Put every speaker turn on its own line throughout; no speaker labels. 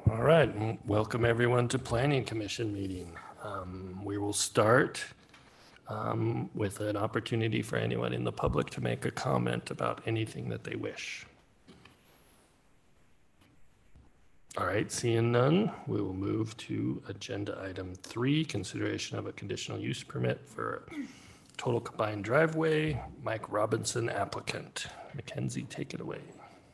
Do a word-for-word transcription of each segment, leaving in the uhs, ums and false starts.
All right, and welcome everyone to Planning Commission meeting. Um, we will start um, with an opportunity for anyone in the public to make a comment about anything that they wish. All right, seeing none, we will move to agenda item three, consideration of a conditional use permit for total combined driveway. Mike Robinson, applicant. Mackenzie, take it away.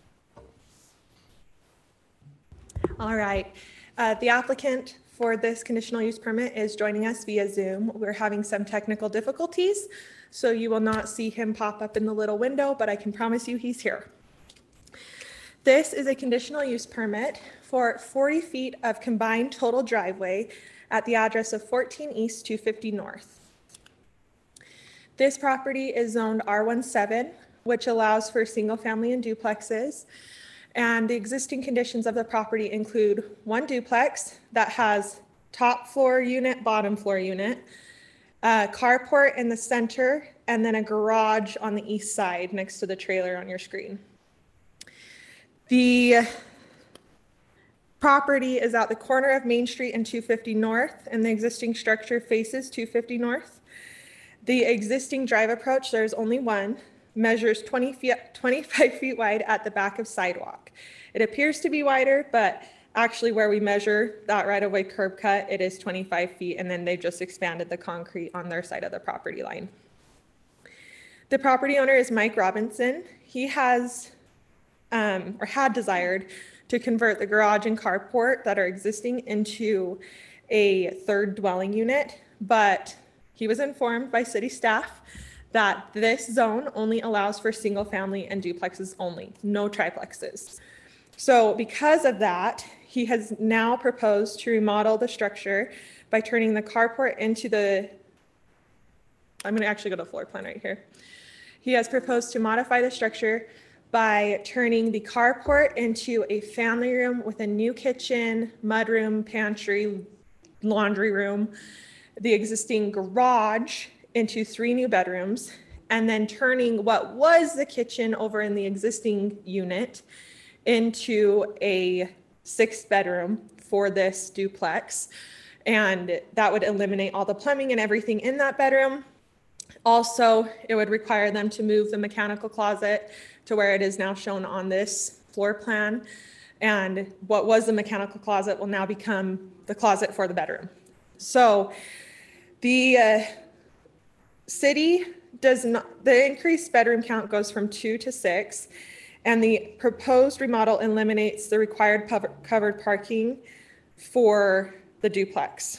All right, uh, the applicant for this conditional use permit is joining us via Zoom. We're having some technical difficulties, so you will not see him pop up in the little window, but I can promise you he's here. This is a conditional use permit for forty feet of combined total driveway at the address of fourteen East two fifty North. This property is zoned R seventeen, which allows for single family and duplexes. And the existing conditions of the property include one duplex that has top floor unit, bottom floor unit, a carport in the center, and then a garage on the east side next to the trailer on your screen. The property is at the corner of Main Street and two fifty North, and the existing structure faces two fifty North. The existing drive approach, there's only one, measures twenty feet, twenty-five feet wide at the back of sidewalk. It appears to be wider, but actually where we measure that right-of-way curb cut, it is twenty-five feet, and then they've just expanded the concrete on their side of the property line. The property owner is Mike Robinson. He has, um, or had desired, to convert the garage and carport that are existing into a third dwelling unit, but he was informed by city staff that this zone only allows for single family and duplexes only, no triplexes. So because of that, he has now proposed to remodel the structure by turning the carport into the, I'm gonna actually go to floor plan right here. He has proposed to modify the structure by turning the carport into a family room with a new kitchen, mudroom, pantry, laundry room, the existing garage into three new bedrooms, and then turning what was the kitchen over in the existing unit into a six bedroom for this duplex. And that would eliminate all the plumbing and everything in that bedroom. Also, it would require them to move the mechanical closet to where it is now shown on this floor plan. And what was the mechanical closet will now become the closet for the bedroom. So the uh, city does not, the increased bedroom count goes from two to six, and the proposed remodel eliminates the required covered parking for the duplex.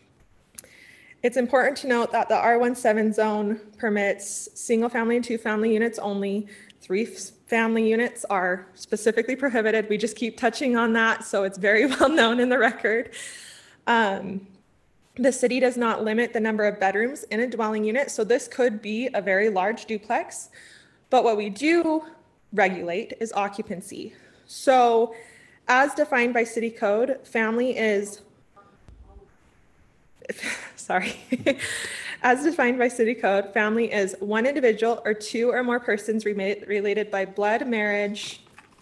It's important to note that the R seventeen zone permits single family and two family units only. Three family units are specifically prohibited. We just keep touching on that, so it's very well known in the record. Um, The city does not limit the number of bedrooms in a dwelling unit, so this could be a very large duplex. But what we do regulate is occupancy. So as defined by city code, family is, sorry, as defined by city code, family is one individual or two or more persons related by blood, marriage,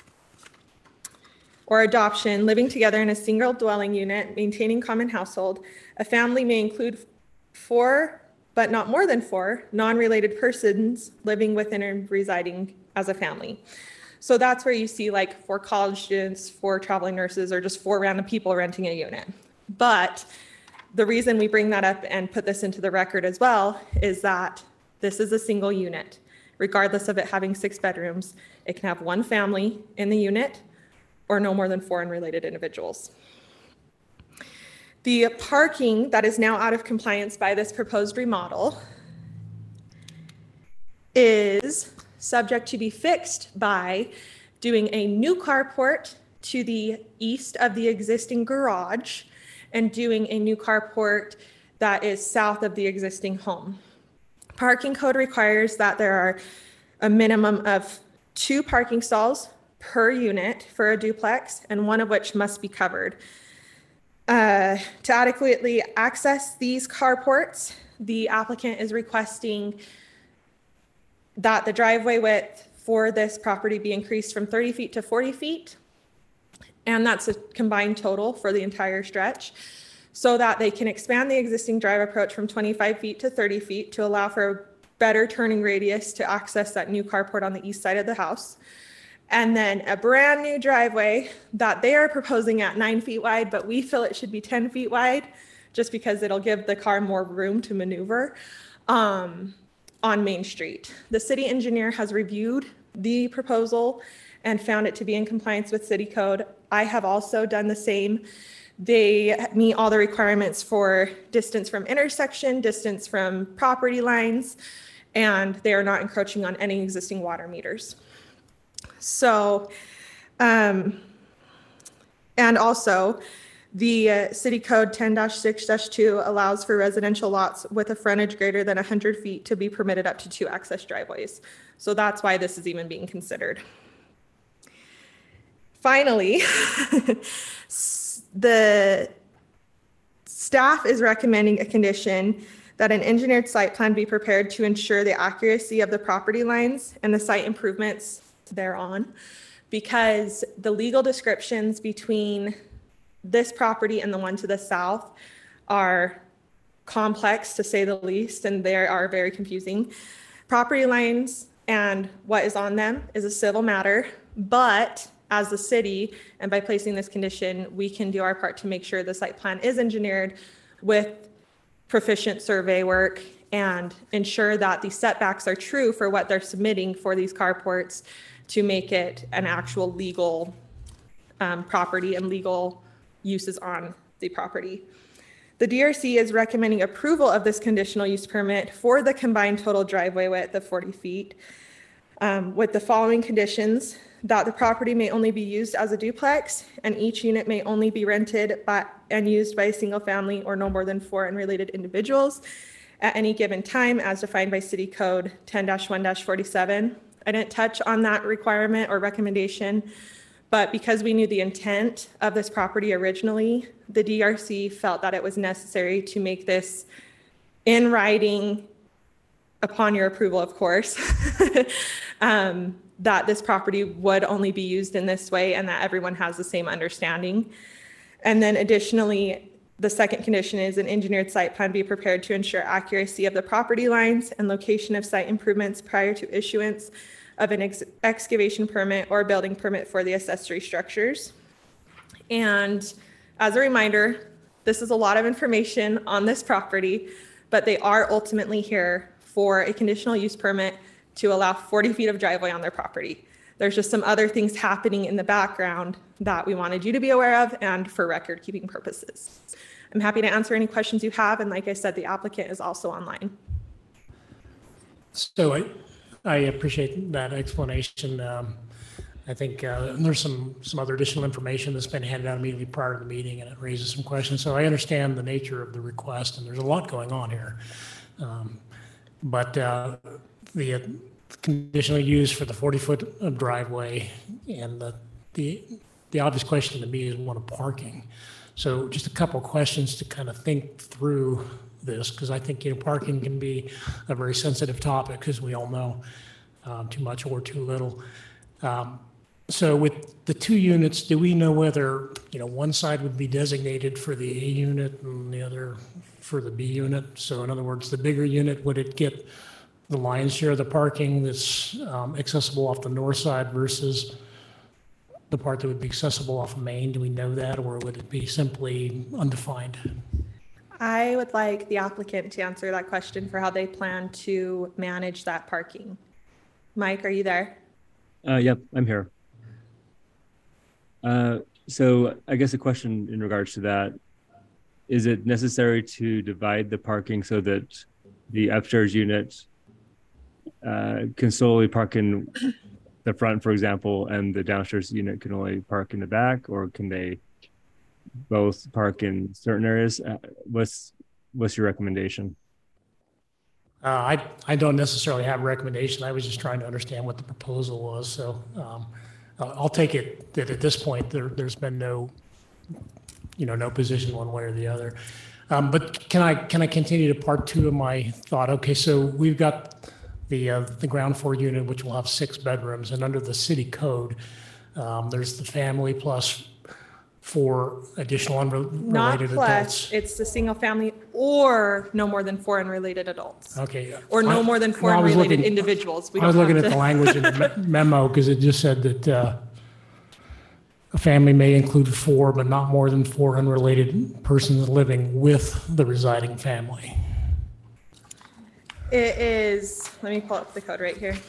or adoption, living together in a single dwelling unit, maintaining common household. A family may include four, but not more than four, non-related persons living within and residing as a family. So that's where you see like four college students, four traveling nurses, or just four random people renting a unit. But the reason we bring that up and put this into the record as well is that this is a single unit. Regardless of it having six bedrooms, it can have one family in the unit or no more than four unrelated individuals. The parking that is now out of compliance by this proposed remodel is subject to be fixed by doing a new carport to the east of the existing garage and doing a new carport that is south of the existing home. Parking code requires that there are a minimum of two parking stalls per unit for a duplex, and one of which must be covered. Uh, to adequately access these carports, the applicant is requesting that the driveway width for this property be increased from thirty feet to forty feet, and that's a combined total for the entire stretch, so that they can expand the existing drive approach from twenty-five feet to thirty feet to allow for a better turning radius to access that new carport on the east side of the house. And then a brand new driveway that they are proposing at nine feet wide, but we feel it should be ten feet wide, just because it'll give the car more room to maneuver um, on Main Street. The city engineer has reviewed the proposal and found it to be in compliance with city code. I have also done the same. They meet all the requirements for distance from intersection, distance from property lines, and they are not encroaching on any existing water meters. So, um, and also the uh, city code ten dash six dash two allows for residential lots with a frontage greater than one hundred feet to be permitted up to two access driveways. So that's why this is even being considered. Finally, the staff is recommending a condition that an engineered site plan be prepared to ensure the accuracy of the property lines and the site improvements thereon, because the legal descriptions between this property and the one to the south are complex, to say the least, and they are very confusing. Property lines and what is on them is a civil matter, but as the city, and by placing this condition, we can do our part to make sure the site plan is engineered with proficient survey work and ensure that the setbacks are true for what they're submitting for these carports to make it an actual legal um, property and legal uses on the property. The D R C is recommending approval of this conditional use permit for the combined total driveway width of forty feet um, with the following conditions: that the property may only be used as a duplex, and each unit may only be rented by and used by a single family or no more than four unrelated individuals at any given time, as defined by City Code ten dash one dash forty-seven. I didn't touch on that requirement or recommendation, but because we knew the intent of this property originally, the D R C felt that it was necessary to make this in writing, upon your approval, of course, um, that this property would only be used in this way and that everyone has the same understanding. And then additionally, the second condition is an engineered site plan be prepared to ensure accuracy of the property lines and location of site improvements prior to issuance of an ex excavation permit or building permit for the accessory structures. And as a reminder, this is a lot of information on this property, but they are ultimately here for a conditional use permit to allow forty feet of driveway on their property. There's just some other things happening in the background that we wanted you to be aware of and for record keeping purposes. I'm happy to answer any questions you have. And like I said, the applicant is also online.
So I, I appreciate that explanation. Um, I think uh, there's some, some other additional information that's been handed out immediately prior to the meeting, and it raises some questions. So I understand the nature of the request, and there's a lot going on here. Um, but uh, the uh, conditional use for the forty foot of driveway and the, the, the obvious question to me is one of parking. So just a couple of questions to kind of think through this, because I think, you know, parking can be a very sensitive topic, as we all know, um, too much or too little. Um, so with the two units, do we know whether, you know, one side would be designated for the A unit and the other for the B unit? So in other words, the bigger unit, would it get the lion's share of the parking that's um, accessible off the north side versus the part that would be accessible off of Main? Do we know that, or would it be simply undefined?
I would like the applicant to answer that question for how they plan to manage that parking. Mike, are you there?
Uh, yep, I'm here. Uh, so I guess a question in regards to that, is it necessary to divide the parking so that the upstairs unit uh, can solely park in the front, for example, and the downstairs unit can only park in the back, or can they both park in certain areas? Uh, what's what's your recommendation?
Uh, I I don't necessarily have a recommendation. I was just trying to understand what the proposal was. So um, I'll take it that at this point there there's been no, you know, no position one way or the other. Um, but can I can I continue to part two of my thought? Okay, so we've got the uh, the ground floor unit, which will have six bedrooms, and under the city code, um, there's the family plus four additional
Not
unrelated
plus,
adults.
it's the single family or no more than four unrelated adults.
Okay.
Or no
I-
more than four
well, I was
unrelated
looking-
individuals. We
I was
don't
looking
have
at the
to-
language in the me- memo because it just said that uh, a family may include four, but not more than four unrelated persons living with the residing family.
It is, let me pull up the code right here.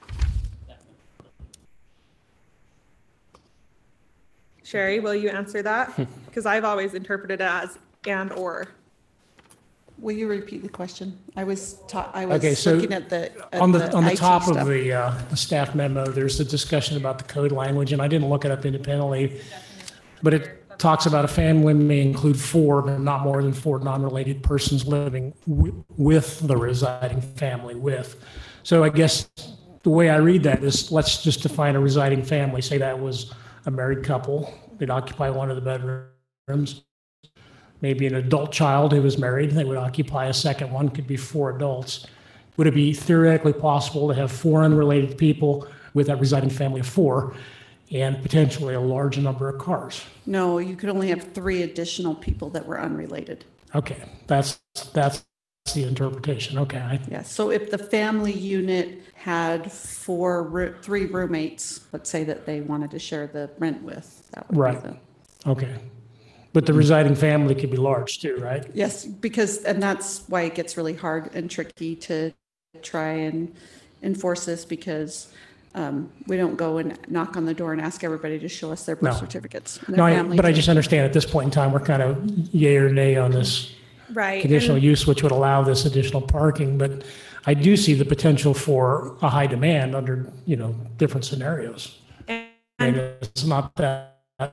Sherry, will you answer that? Because I've always interpreted it as and or.
Will you repeat the question? I was ta- I was
Okay, so
looking at the at
On the, on the
I T
top of
stuff.
the, uh, the staff memo, there's a discussion about the code language, and I didn't look it up independently, but it talks about a family may include four, but not more than four non-related persons living wi- with the residing family with. So I guess the way I read that is, let's just define a residing family. Say that was a married couple, they'd occupy one of the bedrooms. Maybe an adult child who was married, they would occupy a second one, could be four adults. Would it be theoretically possible to have four unrelated people with that residing family of four and potentially a large number of cars?
No, you could only have three additional people that were unrelated.
Okay, that's, that's the interpretation. Okay. I-
Yeah, so if the family unit had four, roo- three roommates, let's say that they wanted to share the rent with, that would be
Right.
the.
Okay. But the residing family could be large too, right?
Yes, because, and that's why it gets really hard and tricky to try and enforce this, because um, we don't go and knock on the door and ask everybody to show us their birth
No.
certificates. and
No,
their
I,
family
but I
too.
just understand at this point in time, we're kind of yay or nay on this
Right.
conditional
and-
use, which would allow this additional parking. But I do see the potential for a high demand under, you know, different scenarios.
And
And it's not that,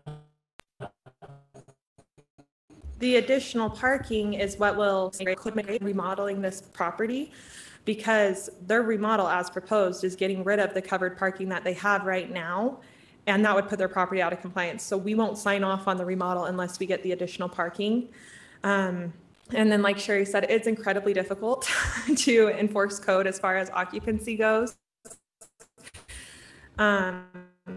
the additional parking is what will make remodeling this property, because their remodel as proposed is getting rid of the covered parking that they have right now. And that would put their property out of compliance. So we won't sign off on the remodel unless we get the additional parking. Um, and then like Sherry said, it's incredibly difficult to enforce code as far as occupancy goes. Um,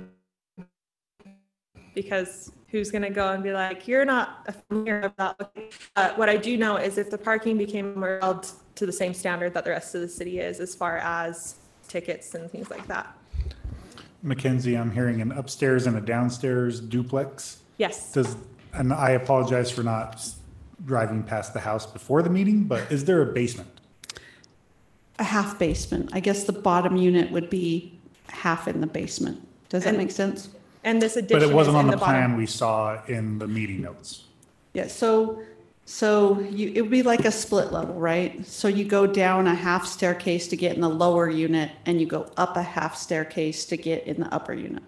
because who's going to go and be like, you're not familiar with that. Uh, what I do know is if the parking became more held to the same standard that the rest of the city is as far as tickets and things like that.
Mackenzie, I'm hearing an upstairs and a downstairs duplex.
Yes.
Does, and I apologize for not s- driving past the house before the meeting, but is there a basement?
A half basement. I guess the bottom unit would be half in the basement. Does that
And-
make sense?
And this addition
But it wasn't
is
on
in
the
the bottom.
plan we saw in the meeting notes.
Yeah, so, so you, it would be like a split level, right? So you go down a half staircase to get in the lower unit, and you go up a half staircase to get in the upper unit.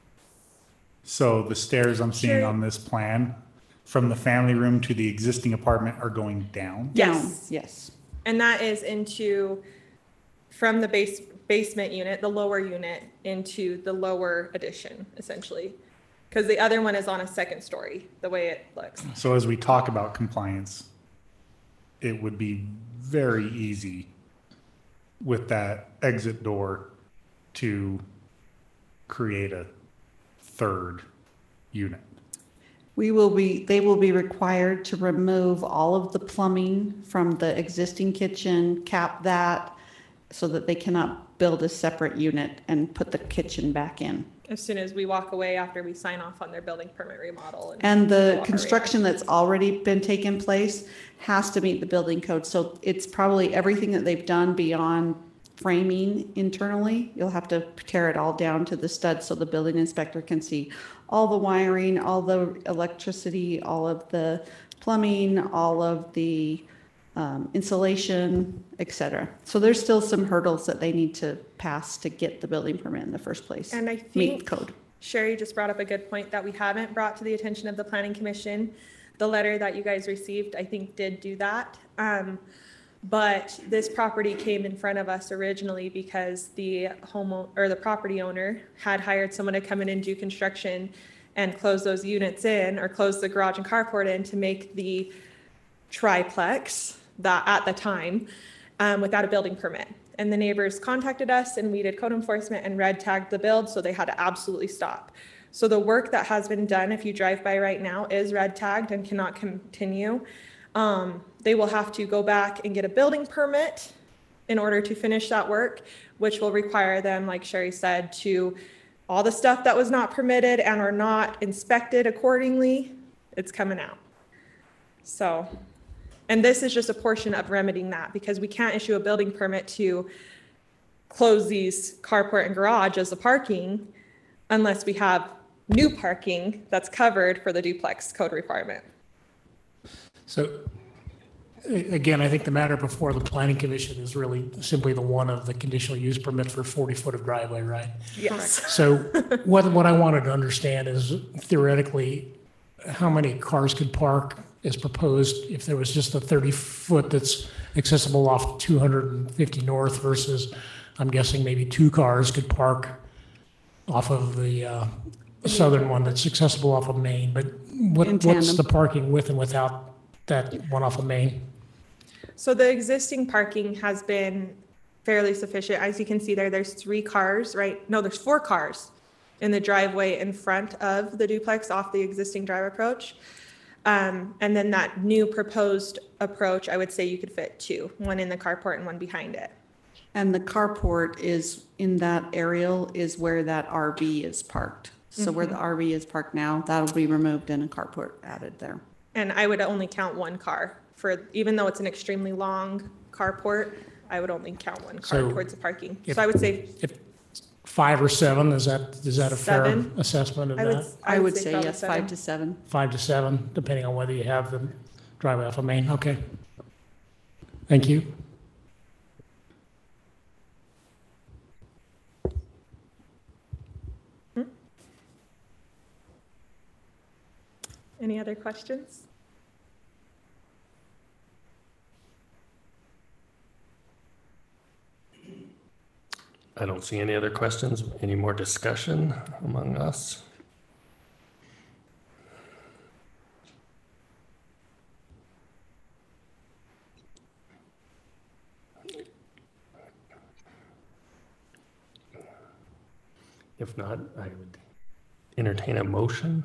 So the stairs I'm seeing
Sure.
on this plan from the family room to the existing apartment are going down.
Down,
Yes.
yes.
And that is into, from the base, basement unit, the lower unit, into the lower addition, essentially. Because the other one is on a second story, the way it looks.
So as we talk about compliance, it would be very easy with that exit door to create a third unit.
We will be, they will be required to remove all of the plumbing from the existing kitchen, cap that, so that they cannot build a separate unit and put the kitchen back in.
As soon as we walk away after we sign off on their building permit remodel.
And
go
the
on our way.
construction that's already been taken place has to meet the building code. So it's probably everything that they've done beyond framing internally. You'll have to tear it all down to the studs so the building inspector can see all the wiring, all the electricity, all of the plumbing, all of the um, insulation, et cetera. So there's still some hurdles that they need to pass to get the building permit in the first place.
And I
Meet
think
code.
Sherry just brought up a good point that we haven't brought to the attention of the planning commission. The letter that you guys received, I think, did do that. Um, but this property came in front of us originally because the home or the property owner had hired someone to come in and do construction and close those units in, or close the garage and carport in to make the triplex that at the time um, without a building permit. And the neighbors contacted us and we did code enforcement and red tagged the build, so they had to absolutely stop. So the work that has been done, if you drive by right now, is red tagged and cannot continue. Um, they will have to go back and get a building permit in order to finish that work, which will require them, like Sherry said, to all the stuff that was not permitted and are not inspected accordingly, it's coming out. So, and this is just a portion of remedying that, because we can't issue a building permit to close these carport and garage as a parking unless we have new parking that's covered for the duplex code requirement.
So a- again, I think the matter before the planning commission is really simply the one of the conditional use permit for forty foot of driveway, right?
Yes.
So what, what I wanted to understand is theoretically, how many cars could park as proposed if there was just a thirty foot that's accessible off two hundred fifty north versus, I'm guessing maybe two cars could park off of the uh, southern one that's accessible off of Main. But what,
In
what's
tandem.
the parking with and without that one off of Main?
So the existing parking has been fairly sufficient. As you can see there, there's three cars, right? No, there's four cars in the driveway in front of the duplex off the existing drive approach. Um, and then that new proposed approach, I would say you could fit two, one in the carport and one behind it.
And the carport is, in that aerial is where that R V is parked. So where the R V is parked now, that'll be removed and a carport added there.
And I would only count one car for, even though it's an extremely long carport, I would only count one car
So
towards the parking.
if-
So I would say,
If five or seven, is that, is that a fair
Seven.
assessment of
I would,
that?
I would say
probably
yes,
seven.
five to seven.
Five to seven, depending on whether you have the driveway off of Main. Okay. Thank you.
Any other questions?
I don't see any other questions. Any more discussion among us? If not, I would entertain a motion.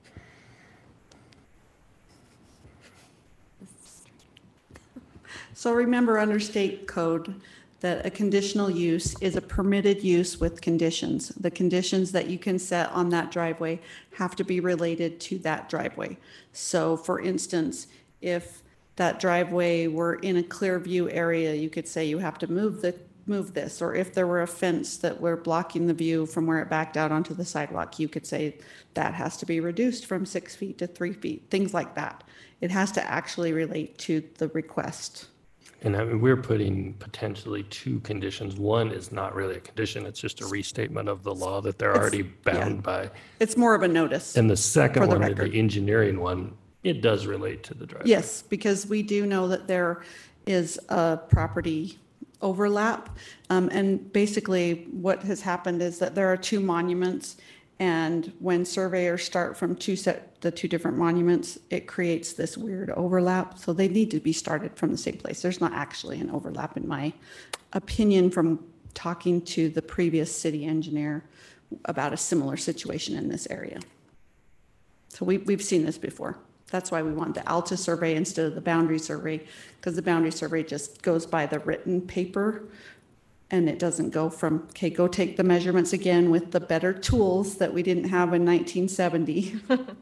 So remember, under state code, that a conditional use is a permitted use with conditions. The conditions that you can set on that driveway have to be related to that driveway. So for instance, if that driveway were in a clear view area, you could say you have to move the, move this. Or if there were a fence that were blocking the view from where it backed out onto the sidewalk, you could say that has to be reduced from six feet to three feet, things like that. It has to actually relate to the request.
And I mean, we're putting potentially two conditions. One is not really a condition, it's just a restatement of the law that they're
It's-
already bound
yeah.
by.
It's more of a notice.
And the second
For the
one, the
record.
engineering one, it does relate to the driveway.
Yes, because we do know that there is a property overlap. Um, and basically what has happened is that there are two monuments, and when surveyors start from two set, the two different monuments, it creates this weird overlap. So they need to be started from the same place. There's not actually an overlap, in my opinion, from talking to the previous city engineer about a similar situation in this area. So we, we've seen this before. That's why we want the ALTA survey instead of the boundary survey, because the boundary survey just goes by the written paper and it doesn't go from, okay, go take the measurements again with the better tools that we didn't have in nineteen seventy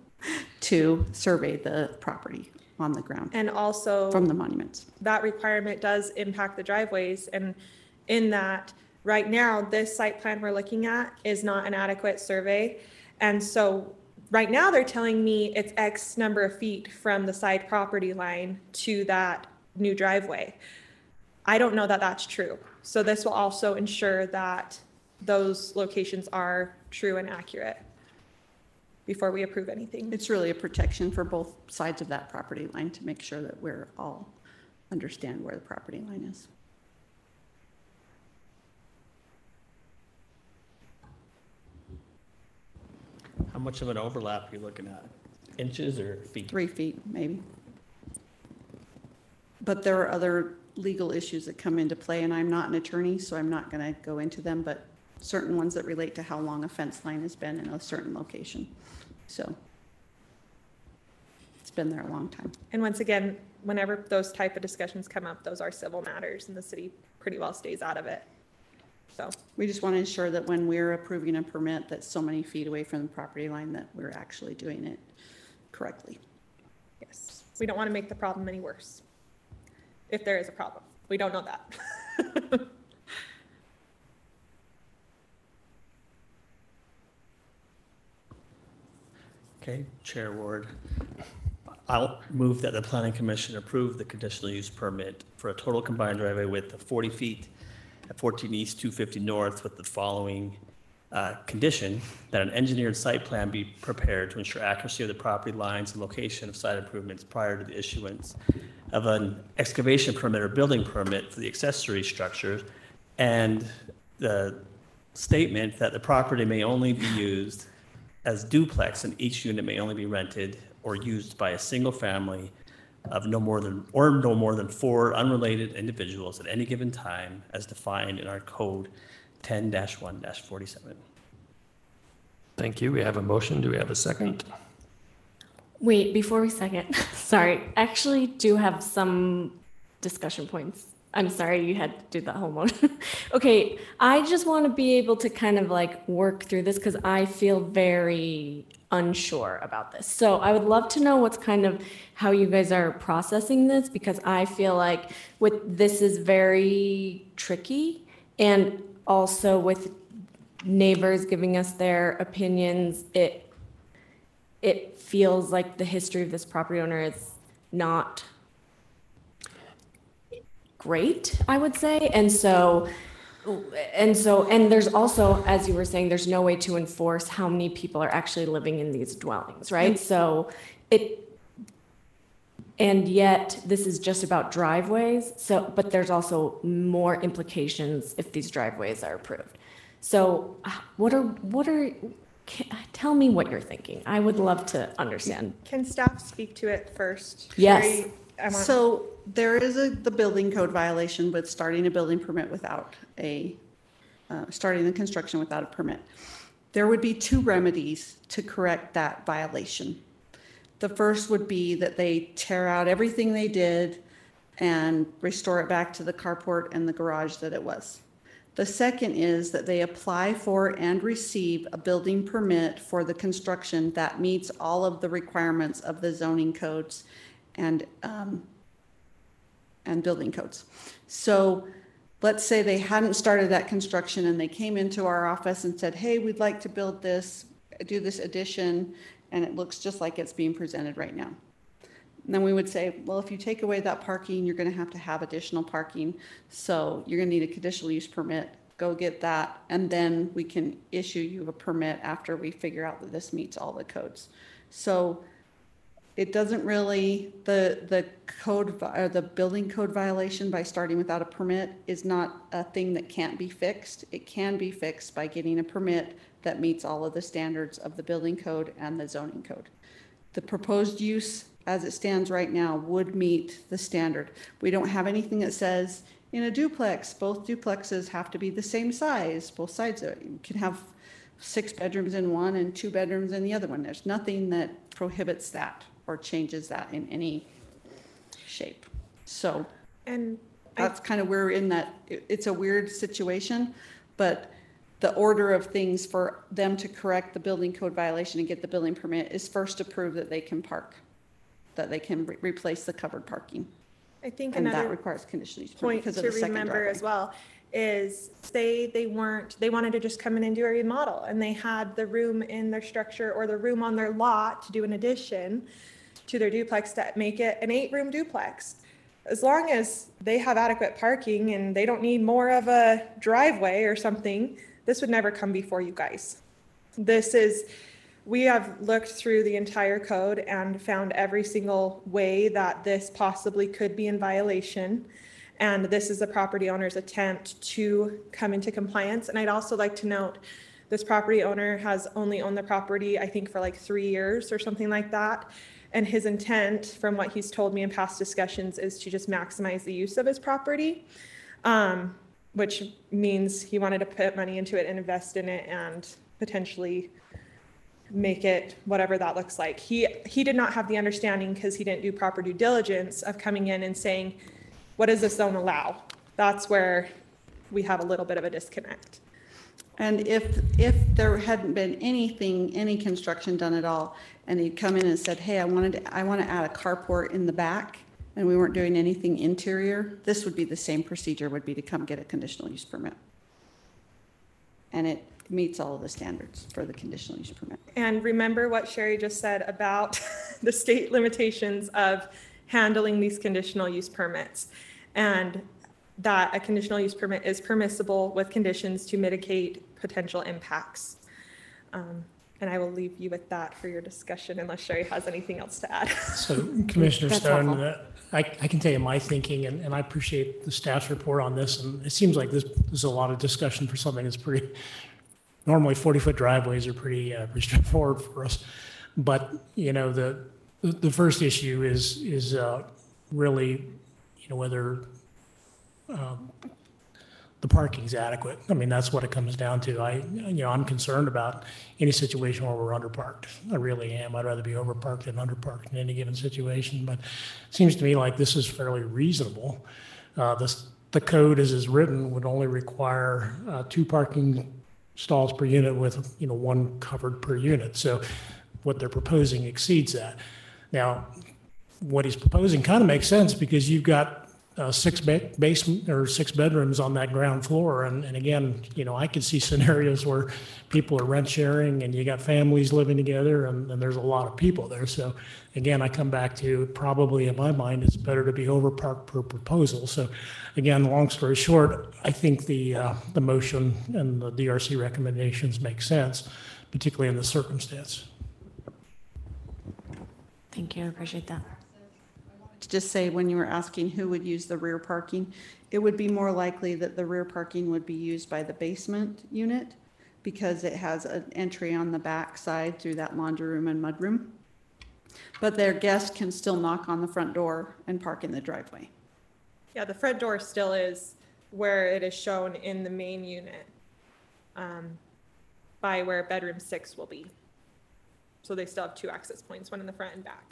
to survey the property on the ground
And also.
from the monuments.
that requirement does impact the driveways, and in that, right now, this site plan we're looking at is not an adequate survey. And so, right now, they're telling me it's X number of feet from the side property line to that new driveway. I don't know that that's true. So this will also ensure that those locations are true and accurate before we approve anything.
It's really a protection for both sides of that property line to make sure that we're all understand where the property line is.
How much of an overlap are you looking at? Inches or feet?
Three feet, maybe. But there are other legal issues that come into play, and I'm not an attorney, so I'm not going to go into them, but certain ones that relate to how long a fence line has been in a certain location. So it's been there a long time.
And once again, whenever those type of discussions come up, those are civil matters and the city pretty well stays out of it. So
We just want to ensure that when we're approving a permit that's so many feet away from the property line, that we're actually doing it correctly.
yes, we don't want to make the problem any worse. If there is a problem, we don't know that.
Okay, Chair Ward. I'll move that the planning commission approve the conditional use permit for a total combined driveway width of forty feet at fourteen East, two fifty North with the following uh, condition, that an engineered site plan be prepared to ensure accuracy of the property lines and location of site improvements prior to the issuance of an excavation permit or building permit for the accessory structures, and the statement that the property may only be used as duplex and each unit may only be rented or used by a single family of no more than, or no more than four unrelated individuals at any given time as defined in our code ten one forty-seven.
Thank you. We have a motion. Do we have a second?
Wait, before we second, sorry, actually do have some discussion points. I'm sorry you had to do that whole motion. Okay, I just want to be able to kind of like work through this because I feel very unsure about this. So I would love to know what's kind of how you guys are processing this, because I feel like with this is very tricky, and also with neighbors giving us their opinions, it it feels like the history of this property owner is not great, I would say. And so, and so, and there's also, as you were saying, there's no way to enforce how many people are actually living in these dwellings, right? So it, and yet this is just about driveways. So, but there's also more implications if these driveways are approved. So what are, what are, can, tell me what you're thinking. I would love to understand.
Can staff speak to it first?
Yes.
Sherry, I want-
So there is a, the building code violation with starting a building permit without a, uh, starting the construction without a permit. There would be two remedies to correct that violation. The first would be that they tear out everything they did and restore it back to the carport and the garage that it was. The second is that they apply for and receive a building permit for the construction that meets all of the requirements of the zoning codes and, um, and building codes. So let's say they hadn't started that construction and they came into our office and said, hey, we'd like to build this, do this addition, and it looks just like it's being presented right now. And then we would say, well, if you take away that parking, you're going to have to have additional parking. So you're going to need a conditional use permit. Go get that. And then we can issue you a permit after we figure out that this meets all the codes. So it doesn't really, the, the code, or the building code violation by starting without a permit is not a thing that can't be fixed. It can be fixed by getting a permit that meets all of the standards of the building code and the zoning code. The proposed use as it stands right now would meet the standard. We don't have anything that says in a duplex, both duplexes have to be the same size, both sides of it. You can have six bedrooms in one and two bedrooms in the other one. There's nothing that prohibits that or changes that in any shape. So
And I,
that's kind of where we're in that, it- it's a weird situation, but the order of things for them to correct the building code violation and get the building permit is first to prove that they can park, that they can re- replace the covered parking.
I think
And that
another
requires conditional use permit
point
because
to
of the second
remember
driveway.
as well is say they weren't, they wanted to just come in and do a remodel and they had the room in their structure or the room on their lot to do an addition to their duplex to make it an eight room duplex. As long as they have adequate parking and they don't need more of a driveway or something, this would never come before you guys. This is, we have looked through the entire code and found every single way that this possibly could be in violation. And this is the property owner's attempt to come into compliance. And I'd also like to note, this property owner has only owned the property, I think, for like three years or something like that. And his intent, from what he's told me in past discussions, is to just maximize the use of his property. Um, which means he wanted to put money into it and invest in it and potentially make it whatever that looks like. He he did not have the understanding, because he didn't do proper due diligence, of coming in and saying, what does this zone allow? That's where we have a little bit of a disconnect.
And if, if there hadn't been anything, any construction done at all, and he'd come in and said, hey, I wanted to, I want to add a carport in the back, and we weren't doing anything interior, this would be the same procedure, would be to come get a conditional use permit. And it meets all of the standards for the conditional use permit.
And remember what Sherry just said about the state limitations of handling these conditional use permits, and that a conditional use permit is permissible with conditions to mitigate potential impacts. Um, and I will leave you with that for your discussion, unless Sherry has anything else to add.
So Commissioner
That's
Stone,
helpful.
uh, I, I can tell you my thinking, and, and I appreciate the staff's report on this. And it seems like this, there's a lot of discussion for something that's pretty, normally forty-foot driveways are pretty, uh, pretty straightforward for us. But, you know, the, the the first issue is, is uh, really, you know, whether um, the parking's adequate. I mean, that's what it comes down to. I, you know, I'm concerned about any situation where we're underparked. I really am. I'd rather be overparked than underparked in any given situation. But it seems to me like this is fairly reasonable. Uh, this, the code as is written would only require uh, two parking stalls per unit with, you know, one covered per unit. So what they're proposing exceeds that. Now, what he's proposing kind of makes sense, because you've got uh, six ba- basement or six bedrooms on that ground floor. And, and again, you know, I could see scenarios where people are rent sharing and you got families living together, and, and there's a lot of people there. So again, I come back to, probably in my mind, it's better to be overparked per proposal. So again, long story short, I think the, uh, the motion and the D R C recommendations make sense, particularly in this circumstance.
Thank you, I appreciate that.
To just say, when you were asking who would use the rear parking, it would be more likely that the rear parking would be used by the basement unit, because it has an entry on the back side through that laundry room and mudroom. But their guest can still knock on the front door and park in the driveway.
Yeah, the front door still is where it is shown in the main unit, um, by where bedroom six will be. So they still have two access points, one in the front and back.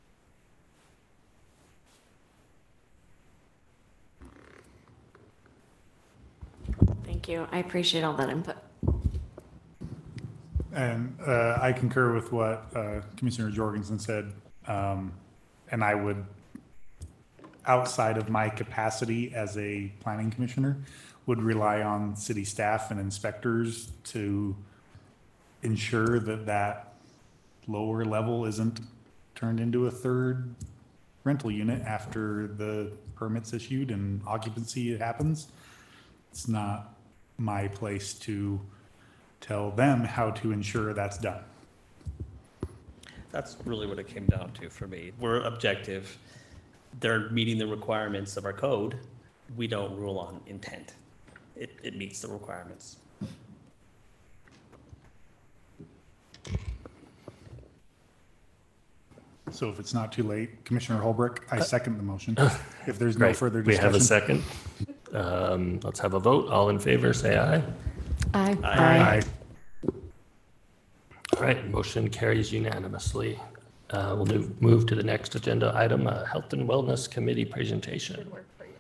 Thank you. I appreciate all that input.
And uh, I concur with what uh, Commissioner Jorgensen said. Um, and I would, outside of my capacity as a planning commissioner, would rely on city staff and inspectors to ensure that that lower level isn't turned into a third rental unit after the permit's issued and occupancy happens. It's not my place to tell them how to ensure that's done.
That's really what it came down to for me. We're objective. They're meeting the requirements of our code. We don't rule on intent. It, it meets the requirements.
So if it's not too late, Commissioner Holbrook, I second the motion. If there's no
Great.
further
We have a
discussion.
second. Um, let's have a vote. All in favor, say aye.
Aye.
Aye. All right, motion carries unanimously. Uh, we'll move, move to the next agenda item, uh, Health and Wellness Committee presentation.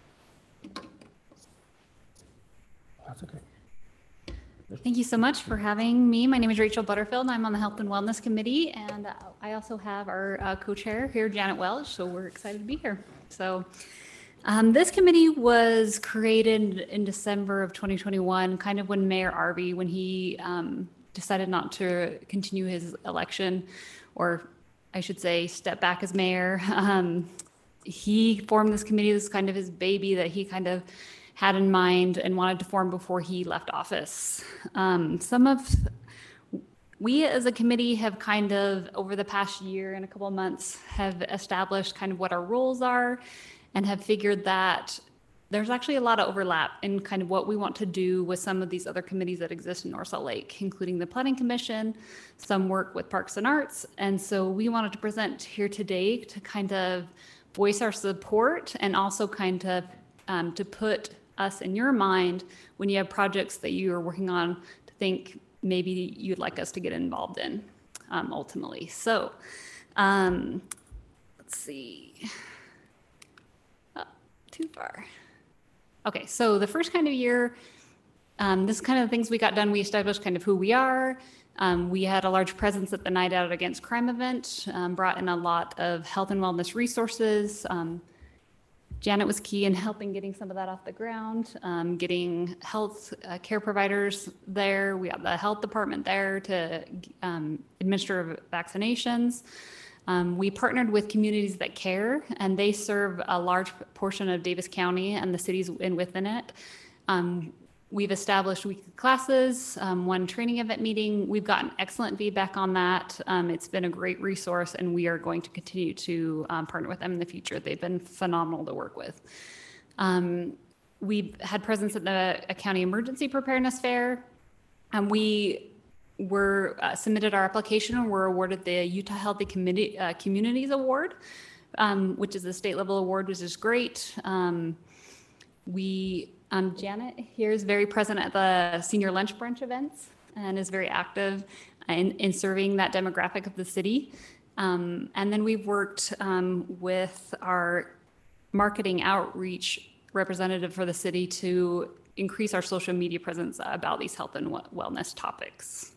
That's okay.
Thank you so much for having me. My name is Rachel Butterfield, and I'm on the Health and Wellness Committee, and uh, I also have our uh, co-chair here, Janet Welch, so we're excited to be here. So um, this committee was created in December of twenty twenty-one, kind of when Mayor Arby, when he um, decided not to continue his election, or I should say step back as mayor. Um, he formed this committee. This is kind of his baby that he kind of had in mind and wanted to form before he left office. Um, some of, we as a committee have kind of, over the past year and a couple of months, have established kind of what our roles are and have figured that there's actually a lot of overlap in kind of what we want to do with some of these other committees that exist in North Salt Lake, including the Planning Commission, some work with Parks and Arts. And so we wanted to present here today to kind of voice our support and also kind of um, to put us in your mind when you have projects that you are working on to think maybe you'd like us to get involved in um, ultimately. So um, let's see. Oh, too far. Okay, so the first kind of year, um, this kind of things we got done, we established kind of who we are. Um, we had a large presence at the Night Out Against Crime event, um, brought in a lot of health and wellness resources. Um, Janet was key in helping getting some of that off the ground, um, getting health uh, care providers there. We have the health department there to um, administer vaccinations. Um, we partnered with Communities That Care, and they serve a large portion of Davis County and the cities in within it. Um, We've established weekly classes, um, one training event meeting. We've gotten excellent feedback on that. Um, it's been a great resource, and we are going to continue to um, partner with them in the future. They've been phenomenal to work with. Um, we've had presence at the a county emergency preparedness fair, and we were uh, submitted our application and were awarded the Utah Healthy Community, uh, Communities Award, um, which is a state level award, which is great. Um, we Um, Janet here is very present at the senior lunch brunch events and is very active in, in serving that demographic of the city. Um, and then we've worked um, with our marketing outreach representative for the city to increase our social media presence about these health and wellness topics.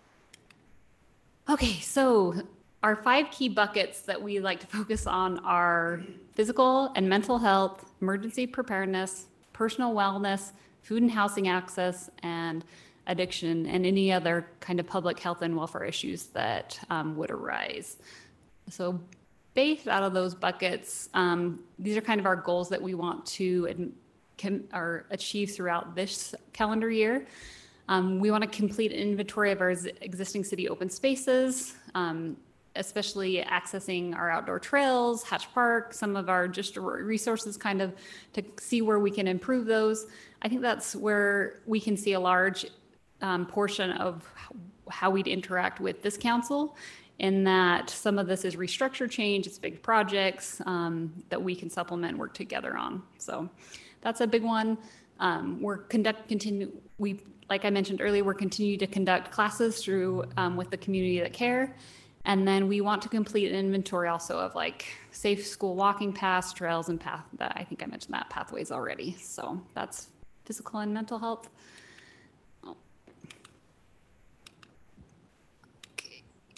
Okay, so our five key buckets that we like to focus on are physical and mental health, emergency preparedness, personal wellness, food and housing access, and addiction, and any other kind of public health and welfare issues that um, would arise. So based out of those buckets, um, these are kind of our goals that we want to can, or achieve throughout this calendar year. Um, we want to complete an inventory of our existing city open spaces, um, especially accessing our outdoor trails, Hatch Park, some of our just resources, kind of to see where we can improve those. I think that's where we can see a large um, portion of how we'd interact with this council, in that some of this is restructure change, it's big projects um, that we can supplement and work together on. So that's a big one. Um, we're conduct continue, we, like I mentioned earlier, we're continuing to conduct classes through um, with the Community That Care. And then we want to complete an inventory also of like safe school walking paths, trails, and path that I think I mentioned that pathways already. So that's physical and mental health. Oh. Okay.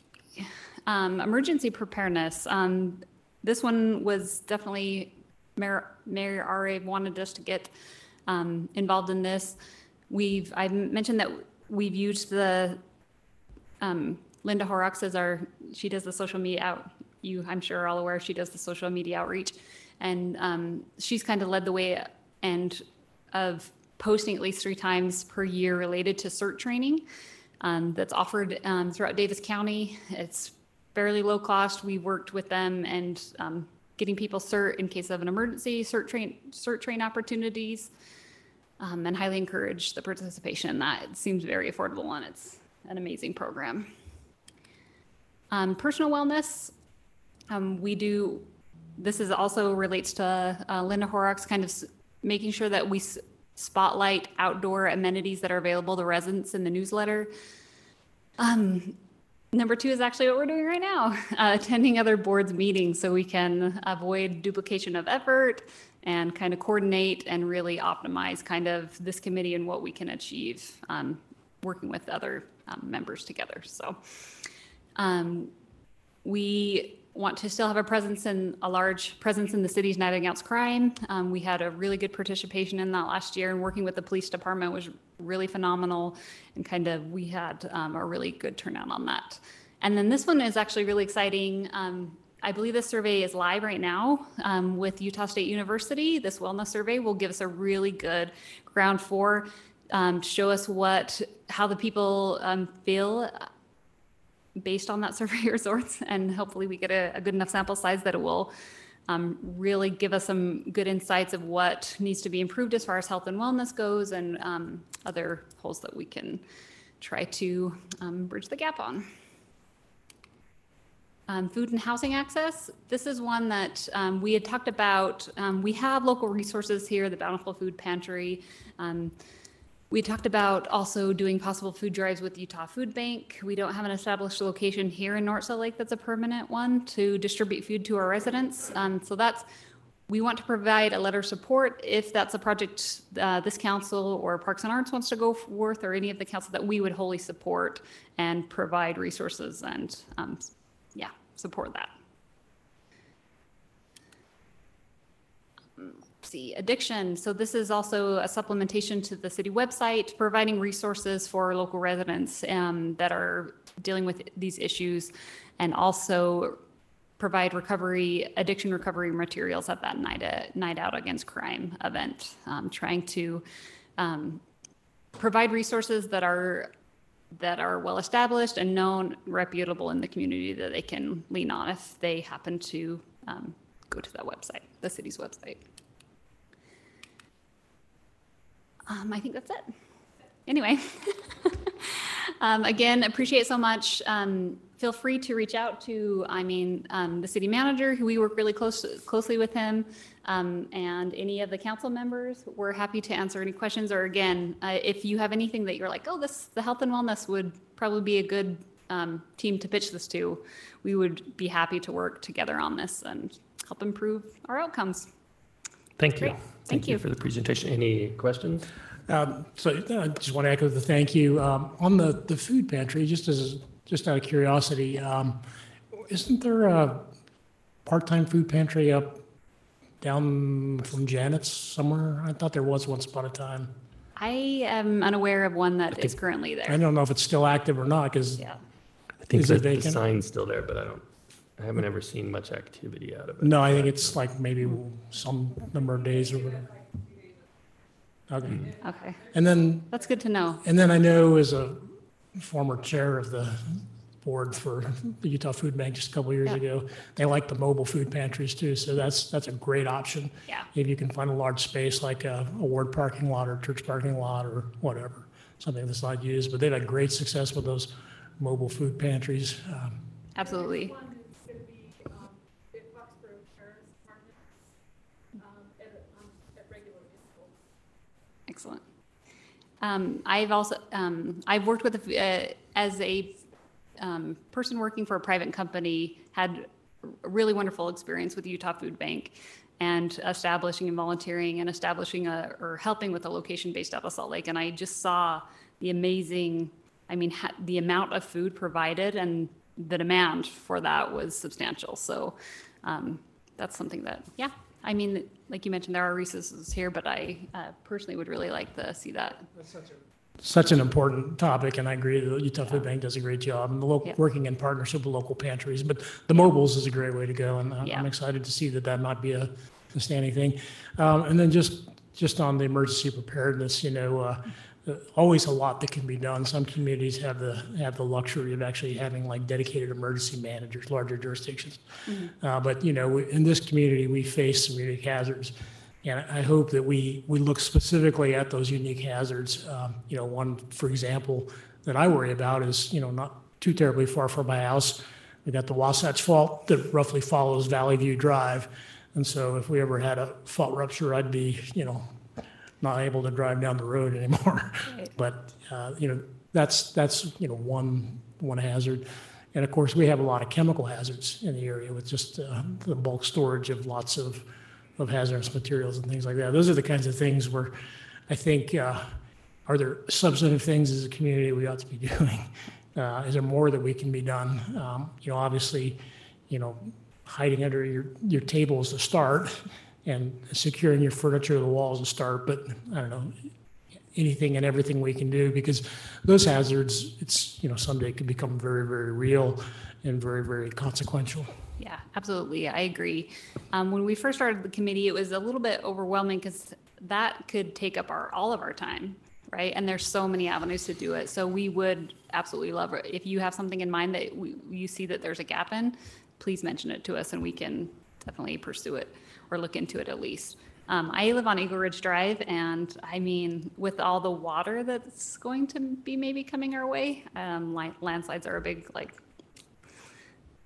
Um, emergency preparedness. Um, this one was definitely Mayor, Mayor Arave wanted us to get um, involved in this. We've I mentioned that we've used the um, Linda Horrocks is our, she does the social media out, you I'm sure are all aware, she does the social media outreach. And um, she's kind of led the way and of posting at least three times per year related to CERT training um, that's offered um, throughout Davis County. It's fairly low cost. We worked with them and um, getting people CERT in case of an emergency, CERT train, CERT train opportunities, um, and highly encourage the participation in that. It seems very affordable and it's an amazing program. Um, personal wellness, um, we do, this is also relates to uh, Linda Horrocks, kind of s- making sure that we s- spotlight outdoor amenities that are available to residents in the newsletter. Um, number two is actually what we're doing right now, uh, attending other boards' meetings so we can avoid duplication of effort and kind of coordinate and really optimize kind of this committee and what we can achieve um, working with other um, members together. So. Um, we want to still have a presence in a large presence in the city's Night Against Crime. Um, we had a really good participation in that last year, and working with the police department was really phenomenal. And kind of we had um, a really good turnout on that. And then this one is actually really exciting. Um, I believe this survey is live right now um, with Utah State University. This wellness survey will give us a really good ground for um, to show us what how the people um, feel based on that survey results, and hopefully we get a, a good enough sample size that it will um, really give us some good insights of what needs to be improved as far as health and wellness goes, and um, other holes that we can try to um, bridge the gap on. Um, food and housing access. This is one that um, we had talked about. Um, we have local resources here, the Bountiful Food Pantry. Um, we talked about also doing possible food drives with Utah Food Bank. We don't have an established location here in North Salt Lake that's a permanent one to distribute food to our residents. Um, so that's, we want to provide a letter of support if that's a project uh, this council or Parks and Arts wants to go forth, or any of the council, that we would wholly support and provide resources and um, yeah, support that. Let's see, addiction. So this is also a supplementation to the city website, providing resources for local residents um, that are dealing with these issues, and also provide recovery, addiction recovery materials at that night, uh, night out against crime event, um, trying to um, provide resources that are that are well established and known, reputable in the community, that they can lean on if they happen to um, go to that website, the city's website. Um, I think that's it. Anyway, um, again, appreciate so much. Um, feel free to reach out to, I mean, um, the city manager, who we work really close, closely with him, um, and any of the council members. We're happy to answer any questions, or again, uh, if you have anything that you're like, oh, this, the health and wellness would probably be a good um, team to pitch this to, we would be happy to work together on this and help improve our outcomes.
Thank you.
Great.
Thank
Thank
you
you.
for the presentation. Any questions?
Um, So uh, I just want to echo the thank you. Um, On the, the food pantry, just as, just out of curiosity, um, isn't there a part-time food pantry up down from Janet's somewhere? I thought there was once upon a time.
I am unaware of one that is
think-
currently
I
there.
don't know if it's still active or not, because
Yeah.
I think
Is it
that the
vacant?
sign's still there, but I don't, I haven't ever seen much activity out of it.
no, I think it's like maybe some number of days or whatever. Okay.
Okay,
And then
that's good to know.
And then I know, as a former chair of the board for the Utah Food Bank just a couple of years
Yeah.
ago, they like the mobile food pantries too. So that's, that's a great option.
Yeah.
If you can find a large space like a, a ward parking lot or church parking lot or whatever, something that's not used, but they've had great success with those mobile food pantries. Um,
Absolutely. Excellent. Um, I've also, um, I've worked with, a f- uh, as a um, person working for a private company, had a really wonderful experience with Utah Food Bank and establishing and volunteering and establishing a, or helping with a location based out of Salt Lake. And I just saw the amazing, I mean, ha- the amount of food provided, and the demand for that was substantial. So um, that's something that, yeah, I mean, like you mentioned, there are resources here, but I uh, personally would really like to see that.
Such an important topic, and I agree that Utah Food Bank does a great job, and the local,
Yeah.
working in partnership with local pantries. But the mobiles is a great way to go, and I'm
Yeah.
I'm excited to see that that might be a, a standing thing. Um, and then just just on the emergency preparedness, you know, uh, uh, always a lot that can be done. Some communities have the have the luxury of actually having like dedicated emergency managers, larger jurisdictions. Uh, but you know, we, in this community, we face some unique hazards. And I hope that we, we look specifically at those unique hazards. Um, you know, one, for example, that I worry about is, you know, not too terribly far from my house. We got the Wasatch Fault that roughly follows Valley View Drive. And so if we ever had a fault rupture, I'd be, you know, not able to drive down the road anymore.
Right.
But, uh, you know, that's, that's, you know, one, one hazard. And of course, we have a lot of chemical hazards in the area with just uh, the bulk storage of lots of of hazardous materials and things like that. Those are the kinds of things where I think, uh, are there substantive things as a community we ought to be doing? Uh, is there more that we can be done? Um, you know, obviously, you know, hiding under your, your table is a start, and securing your furniture to the walls is a start, but I don't know, anything and everything we can do, because those hazards, it's, you know, someday could become very, very real and very, very consequential.
Yeah, absolutely. I agree. Um, when we first started the committee, it was a little bit overwhelming because that could take up our, all of our time, right? And there's so many avenues to do it. So we would absolutely love it. If you have something in mind that we, you see that there's a gap in, please mention it to us and we can definitely pursue it or look into it at least. Um, I live on Eagle Ridge Drive, and I mean, with all the water that's going to be maybe coming our way, um, like landslides are a big, like,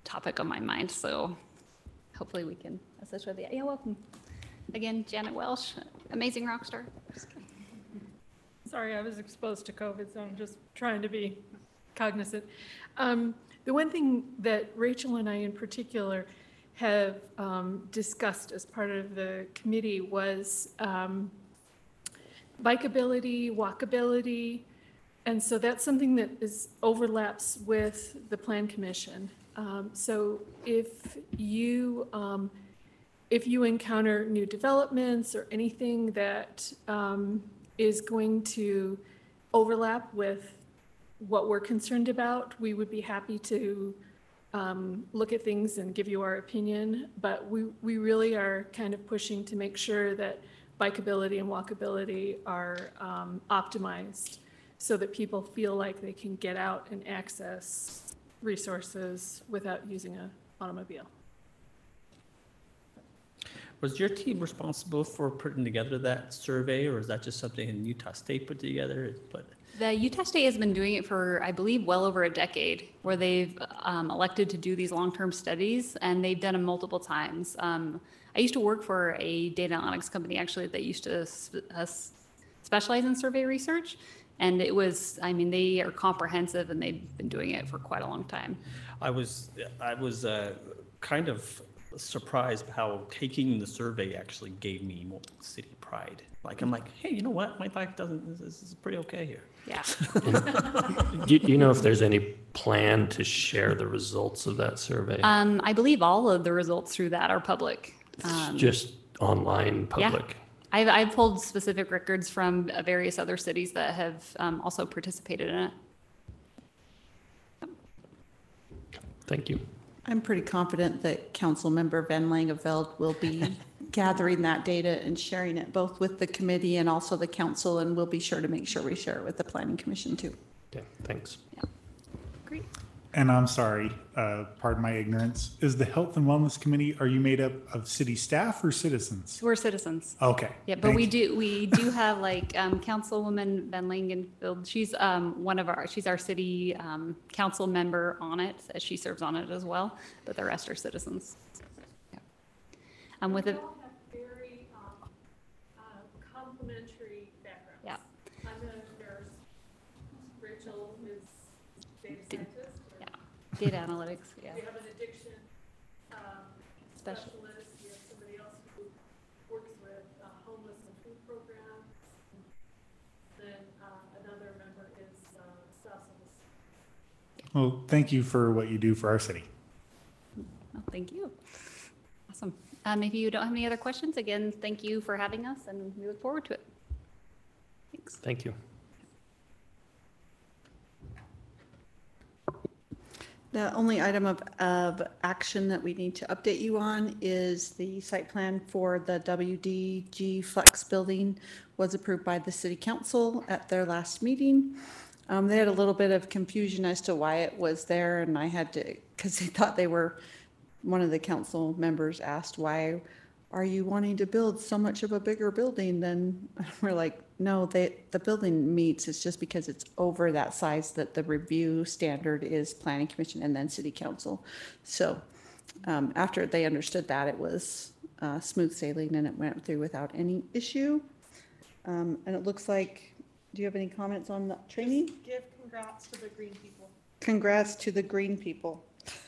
topic on my mind. So hopefully we can assist with that. Yeah, welcome. Again, Janet Welsh, amazing rock star.
Sorry, I was exposed to COVID, so I'm just trying to be cognizant. Um, the one thing that Rachel and I in particular have um, discussed as part of the committee was um, bikeability, walkability, and so that's something that is overlaps with the Plan Commission. Um, so if you um, if you encounter new developments or anything that um, is going to overlap with what we're concerned about, we would be happy to um, look at things and give you our opinion. But we, we really are kind of pushing to make sure that bikeability and walkability are um, optimized so that people feel like they can get out and access resources without using an automobile.
Was your team responsible for putting together that survey, or is that just something in Utah State put together? But
The Utah State has been doing it for, I believe, well over a decade, where they've um, elected to do these long-term studies, and they've done them multiple times. Um, I used to work for a data analytics company, actually, that used to sp- uh, specialize in survey research, and it was, I mean, they are comprehensive, and they've been doing it for quite a long time.
I was, I was uh, kind of surprised how taking the survey actually gave me more city pride. Like, I'm like, hey, you know what? My bike doesn't, this is pretty okay here.
Yeah.
Do you, do you know if there's any plan to share the results of that survey?
Um, I believe all of the results through that are public. Um,
Just online,
yeah.
public?
I've, I've pulled specific records from uh, various other cities that have um, also participated in it.
Thank you.
I'm pretty confident that Councilmember Van Langeveld will be gathering that data and sharing it both with the committee and also the council, and we'll be sure to make sure we share it with the Planning Commission too.
Okay, thanks.
Great.
And I'm sorry, uh, pardon my ignorance. Is the Health and Wellness Committee, are you made up of city staff or citizens?
We're citizens.
Okay.
Yeah, but
thank
we
you.
do, we do have like um, Councilwoman Van Langenfeld. She's um, one of our, she's our city um, council member on it. as She serves on it as well, but the rest are citizens. Yeah. Um, with it.
Very um, uh, complementary backgrounds.
Yeah.
I'm a nurse. Rachel is data scientist.
Yeah. Data analytics, yeah.
We have an addiction um,
Special.
specialist. We have somebody else who works with uh, homeless and food programs. Then uh, another member is uh, spousal.
Well, thank you for what you do for our city.
Oh, thank you. Awesome. Um, if you don't have any other questions, again, thank you for having us, and we look forward to it. Thanks.
Thank you.
The only item of, of action that we need to update you on is the site plan for the W D G Flex building was approved by the city council at their last meeting. Um, they had a little bit of confusion as to why it was there, and I had to, because they thought they were, one of the council members asked, why are you wanting to build so much of a bigger building than, we're like, no, they, the building meets, it's just because it's over that size that the review standard is planning commission and then city council. So um, after they understood that, it was uh, smooth sailing and it went through without any issue. Um, and it looks like, do you have any comments on the training?
Just give congrats to the green people.
Congrats to the green people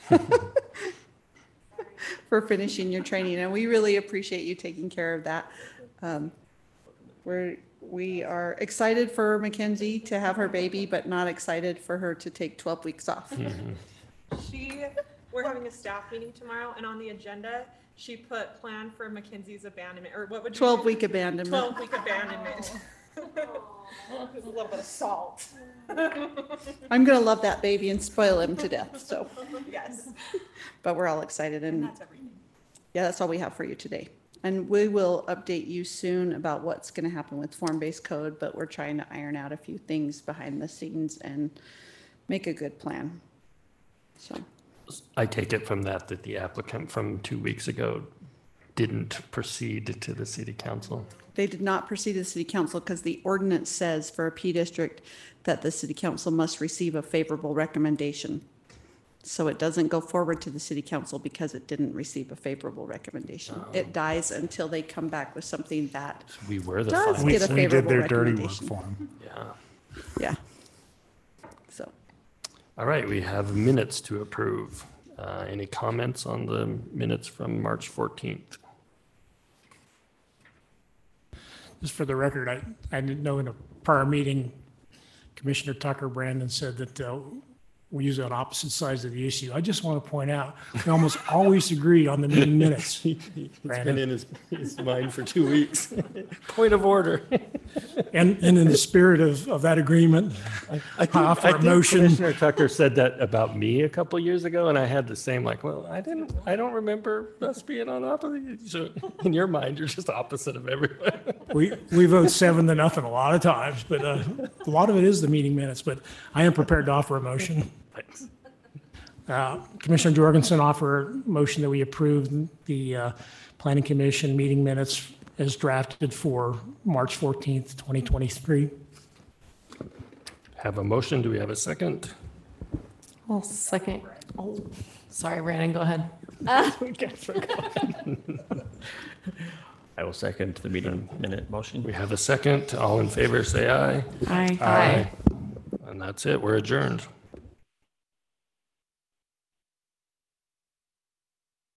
for finishing your training, and we really appreciate you taking care of that. Um, we're we are excited for Mackenzie to have her baby, but not excited for her to take twelve weeks off.
Mm-hmm.
She, we're having a staff meeting tomorrow, and on the agenda, she put plan for Mackenzie's abandonment, or what would you?
twelve week abandonment.
twelve week abandonment. There's a little bit of salt.
I'm gonna love that baby and spoil him to death. So,
Yes.
but we're all excited, and
That's everything.
yeah, that's all we have for you today. And we will update you soon about what's going to happen with form-based code, but we're trying to iron out a few things behind the scenes and make a good plan. So,
I take it from that that the applicant from two weeks ago didn't proceed to the city council.
they did not proceed to the city council because the ordinance says for a P district that the city council must receive a favorable recommendation. So it doesn't go forward to the city council because it didn't receive a favorable recommendation. It dies until they come back with something that,
We were the
Does
final.
We,
get a
we did
favorable
their dirty work
recommendation.
for them.
Yeah.
yeah. So,
All right, we have minutes to approve. Uh, Any comments on the minutes from March fourteenth?
Just for the record, I, I didn't know in a prior meeting, Commissioner Tucker Brandon said that uh, we're usually on opposite sides of the issue. I just want to point out, we almost always agree on the meeting minutes.
It's been
Brandon.
in his, his mind for two weeks. Point of order.
And, and in the spirit of, of that agreement,
I
I
think,
offer
I
a
think
motion.
Commissioner Tucker said that about me a couple years ago, and I had the same, like, well, I didn't, I don't remember us being on opposite. So in your mind, you're just opposite of everyone.
We, we vote seven to nothing a lot of times, but uh, a lot of it is the meeting minutes, but I am prepared to offer a motion.
Thanks.
Uh, Commissioner Jorgensen offer a motion that we approve the uh, Planning Commission meeting minutes as drafted for March fourteenth, twenty twenty-three.
Have a motion. Do we have a second?
Well, second. Oh, sorry, Brandon, go ahead.
I will second the meeting minute motion.
We have a second. All in favor, say aye.
Aye.
Aye. And that's it. We're adjourned.